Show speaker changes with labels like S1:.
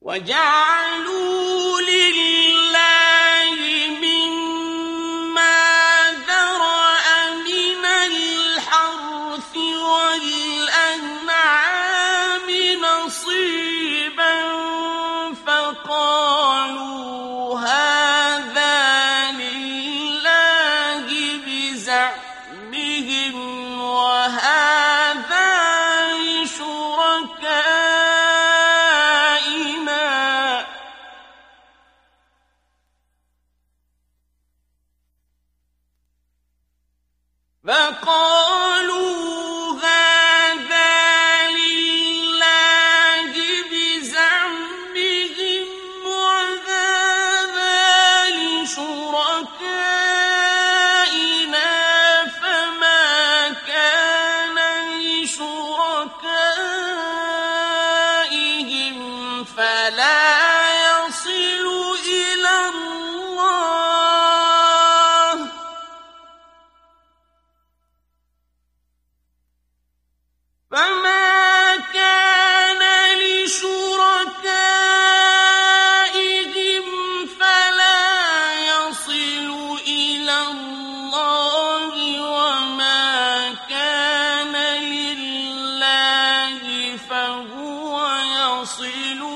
S1: وَجَعَلُوا لِلَّهِ مِمَّا ذَرَأَ مِنَ الْحَرْثِ وَالْأَنْعَامِ نَصِيبًا فَقَالُوا هَٰذَا لِلَّهِ بِزَعْمِهِمْ وَهَٰذَا لِشُرَكَائِنَا فَقَالُوا هَٰذَا لِلَّهِ بِزَعْمِهِمْ وَهَٰذَا لِشُرَكَائِنَا فَمَا كَانَ لِشُرَكَائِهِمْ فَلَا يَصِلُ إِلَى اللَّهِ فَمَا كَانَ لِشُرَكَائِهِمْ فَلَا يَصِلُ إِلَى اللَّهِ وَمَا كَانَ لِلَّهِ فَهُوَ يَصِلُ